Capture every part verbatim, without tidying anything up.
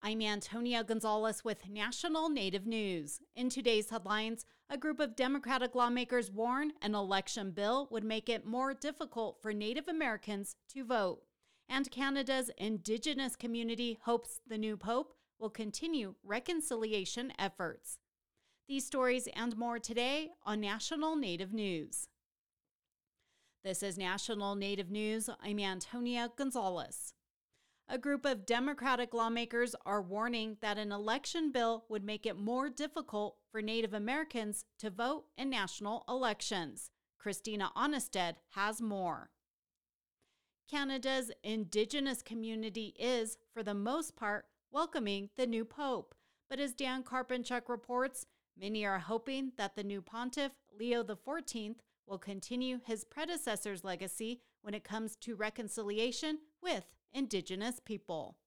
I'm Antonia Gonzalez with National Native News. In today's headlines, a group of Democratic lawmakers warn an election bill would make it more difficult for Native Americans to vote. And Canada's Indigenous community hopes the new Pope will continue reconciliation efforts. These stories and more today on National Native News. This is National Native News. I'm Antonia Gonzalez. A group of Democratic lawmakers are warning that an election bill would make it more difficult for Native Americans to vote in national elections. Christina Onnested has more. Canada's Indigenous community is, for the most part, welcoming the new Pope. But as Dan Karpenchuk reports, many are hoping that the new pontiff, Leo the fourteenth, will continue his predecessor's legacy when it comes to reconciliation with Indigenous people.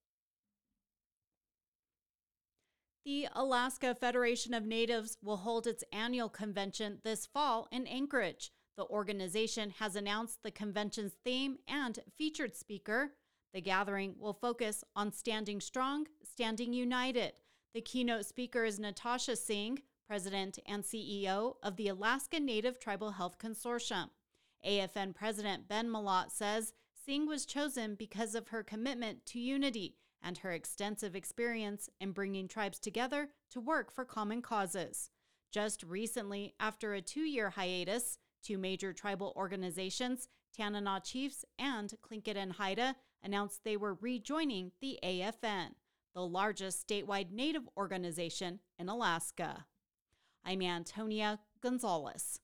The Alaska Federation of Natives will hold its annual convention this fall in Anchorage. The organization has announced the convention's theme and featured speaker. The gathering will focus on standing strong, standing united. The keynote speaker is Natasha Singh, President and C E O of the Alaska Native Tribal Health Consortium. A F N President Ben Malott says Singh was chosen because of her commitment to unity and her extensive experience in bringing tribes together to work for common causes. Just recently, after a two-year hiatus, two major tribal organizations, Tanana Chiefs and Tlingit and Haida, announced they were rejoining the A F N, the largest statewide Native organization in Alaska. I'm Antonia Gonzalez.